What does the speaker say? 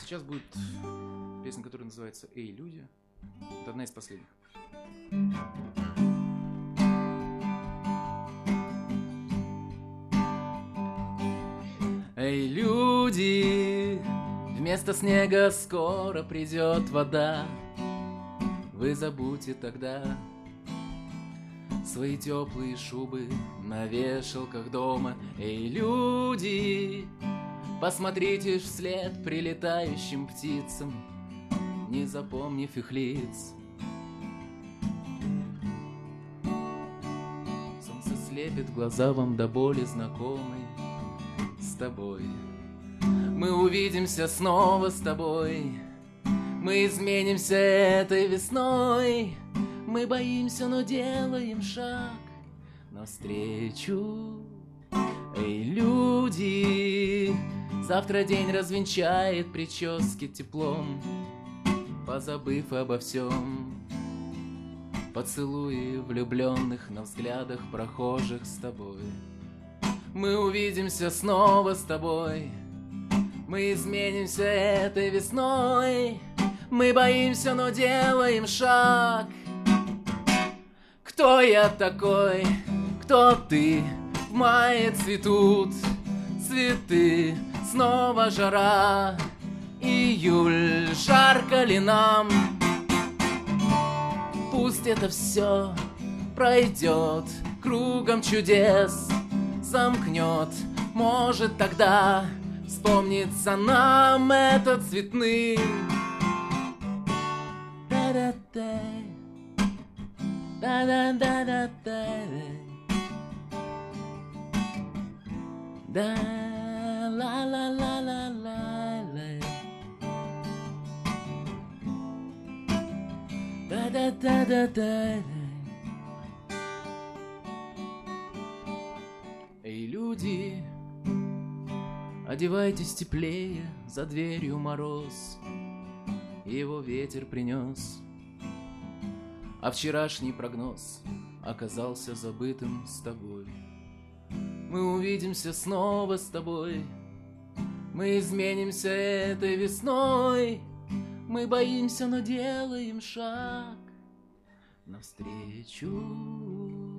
Сейчас будет песня, которая называется «Эй, люди». Это одна из последних. Эй, люди, вместо снега скоро придет вода. Вы забудьте тогда свои теплые шубы на вешалках дома. Эй, люди, посмотрите вслед прилетающим птицам, не запомнив их лиц. Солнце слепит глаза вам до боли знакомой с тобой. Мы увидимся снова с тобой. Мы изменимся этой весной. Мы боимся, но делаем шаг навстречу. Эй, люди, завтра день развенчает прически теплом, позабыв обо всем. Поцелуи влюбленных на взглядах прохожих с тобой. Мы увидимся снова с тобой. Мы изменимся этой весной. Мы боимся, но делаем шаг. Кто я такой? Кто ты? В мае цветут цветы. Снова жара. Июль, жарко ли нам? Пусть это все пройдет, кругом чудес замкнет. Может, тогда вспомнится нам этот цветным. Да-да-да, да-да-да-да-да, да, ла-ла-ла-ла-ла-ла, да-да-да-да-да. Эй, люди, одевайтесь теплее, за дверью мороз, его ветер принес. А вчерашний прогноз оказался забытым с тобой. Мы увидимся снова с тобой. Мы изменимся этой весной. Мы боимся, но делаем шаг навстречу.